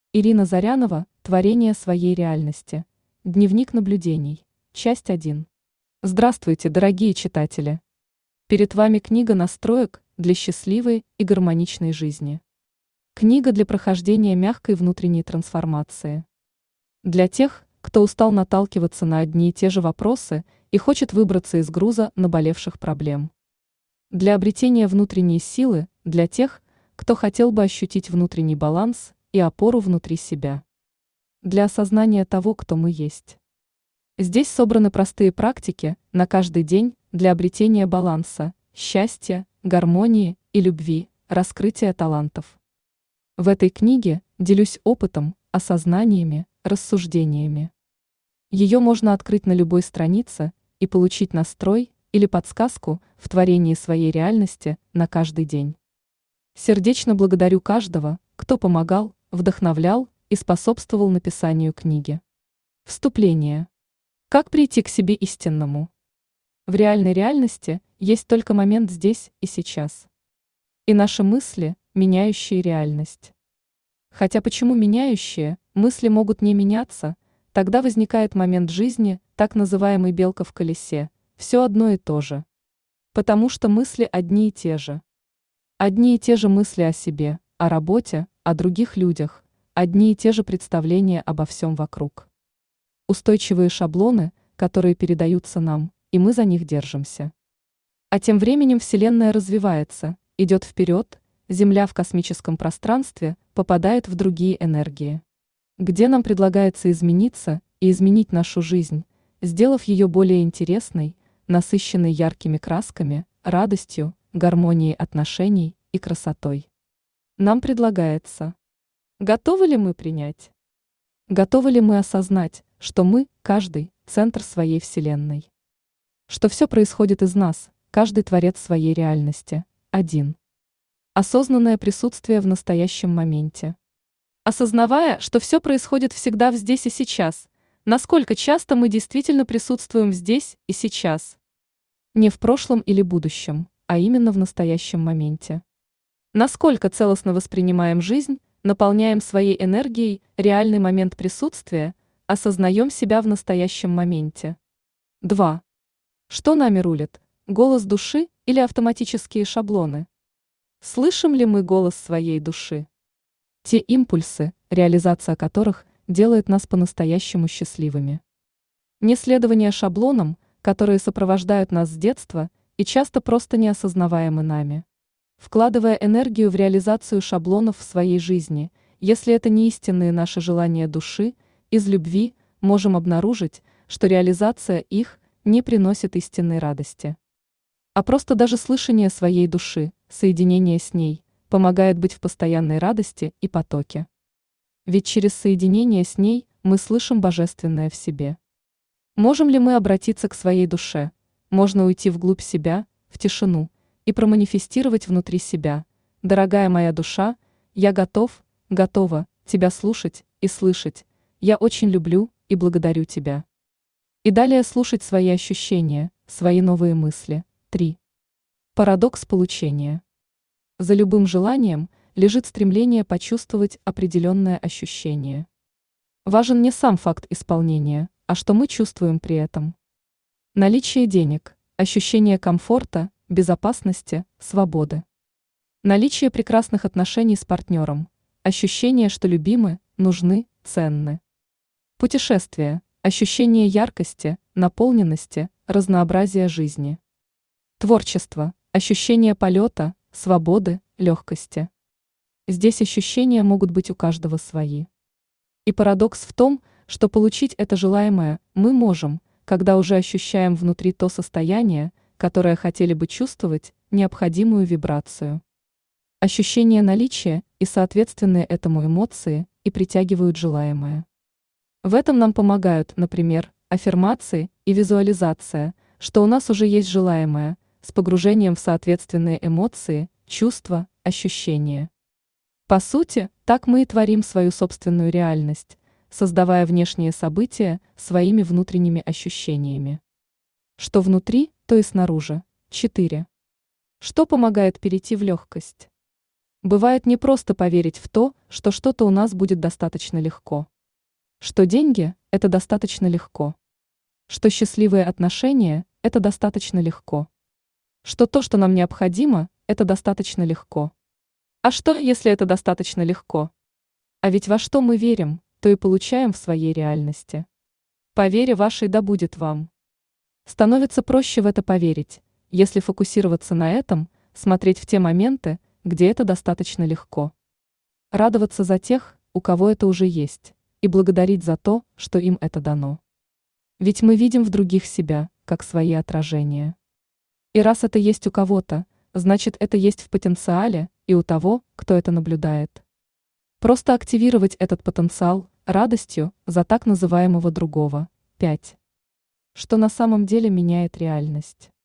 Ирина Зарянова «Творение своей реальности. Дневник наблюдений. Часть 1». Здравствуйте, дорогие читатели! Перед вами книга настроек для счастливой и гармоничной жизни. Книга для прохождения мягкой внутренней трансформации. Для тех, кто устал наталкиваться на одни и те же вопросы и хочет выбраться из груза наболевших проблем. Для обретения внутренней силы, для тех, кто хотел бы ощутить внутренний баланс и опору внутри себя. Для осознания того, кто мы есть. Здесь собраны простые практики на каждый день для обретения баланса, счастья, гармонии и любви, раскрытия талантов. В этой книге делюсь опытом, осознаниями, рассуждениями. Ее можно открыть на любой странице и получить настрой или подсказку в творении своей реальности на каждый день. Сердечно благодарю каждого, кто помогал, вдохновлял и способствовал написанию книги. Вступление. Как прийти к себе истинному? В реальной реальности есть только момент здесь и сейчас. И наши мысли, меняющие реальность. Хотя почему меняющие, мысли могут не меняться, тогда возникает момент жизни, так называемый белка в колесе, все одно и то же. Потому что мысли одни и те же. Одни и те же мысли о себе, о работе, о других людях, одни и те же представления обо всем вокруг. Устойчивые шаблоны, которые передаются нам, и мы за них держимся. А тем временем Вселенная развивается, идет вперед, Земля в космическом пространстве попадает в другие энергии, где нам предлагается измениться и изменить нашу жизнь, сделав ее более интересной, насыщенной яркими красками, радостью, гармонией отношений и красотой. Нам предлагается. Готовы ли мы принять? Готовы ли мы осознать, что мы, каждый, центр своей Вселенной? Что все происходит из нас, каждый творец своей реальности, один. Осознанное присутствие в настоящем моменте. Осознавая, что все происходит всегда в здесь и сейчас, насколько часто мы действительно присутствуем здесь и сейчас? Не в прошлом или будущем, а именно в настоящем моменте. Насколько целостно воспринимаем жизнь, наполняем своей энергией реальный момент присутствия, осознаем себя в настоящем моменте. 2. Что нами рулит? Голос души или автоматические шаблоны? Слышим ли мы голос своей души? Те импульсы, реализация которых делает нас по-настоящему счастливыми. Не следование шаблонам, которые сопровождают нас с детства и часто просто неосознаваемы нами. Вкладывая энергию в реализацию шаблонов в своей жизни, если это не истинные наши желания души, из любви можем обнаружить, что реализация их не приносит истинной радости. А просто даже слышание своей души, соединение с ней, помогает быть в постоянной радости и потоке. Ведь через соединение с ней мы слышим божественное в себе. Можем ли мы обратиться к своей душе? Можно уйти вглубь себя, в тишину, и проманифестировать внутри себя. Дорогая моя душа, я готов, готова тебя слушать и слышать. Я очень люблю и благодарю тебя. И далее слушать свои ощущения, свои новые мысли. 3. Парадокс получения. За любым желанием лежит стремление почувствовать определенное ощущение. Важен не сам факт исполнения, а что мы чувствуем при этом. Наличие денег, ощущение комфорта, безопасности, свободы. Наличие прекрасных отношений с партнером, ощущение, что любимы, нужны, ценны. Путешествие, ощущение яркости, наполненности, разнообразия жизни. Творчество, ощущение полета, свободы, легкости. Здесь ощущения могут быть у каждого свои. И парадокс в том, что получить это желаемое мы можем, когда уже ощущаем внутри то состояние, которое хотели бы чувствовать, необходимую вибрацию. Ощущение наличия и соответственные этому эмоции и притягивают желаемое. В этом нам помогают, например, аффирмации и визуализация, что у нас уже есть желаемое, с погружением в соответственные эмоции, чувства, ощущения. По сути, так мы и творим свою собственную реальность, создавая внешние события своими внутренними ощущениями. Что внутри, то и снаружи. 4. Что помогает перейти в легкость? Бывает не просто поверить в то, что что-то у нас будет достаточно легко. Что деньги– это достаточно легко. Что счастливые отношения– это достаточно легко. Что то, что нам необходимо, это достаточно легко. А что, если это достаточно легко? А ведь во что мы верим, то и получаем в своей реальности. По вере вашей да будет вам. Становится проще в это поверить, если фокусироваться на этом, смотреть в те моменты, где это достаточно легко. Радоваться за тех, у кого это уже есть, и благодарить за то, что им это дано. Ведь мы видим в других себя, как свои отражения. И раз это есть у кого-то, значит это есть в потенциале и у того, кто это наблюдает. Просто активировать этот потенциал радостью за так называемого другого. 5. Что на самом деле меняет реальность.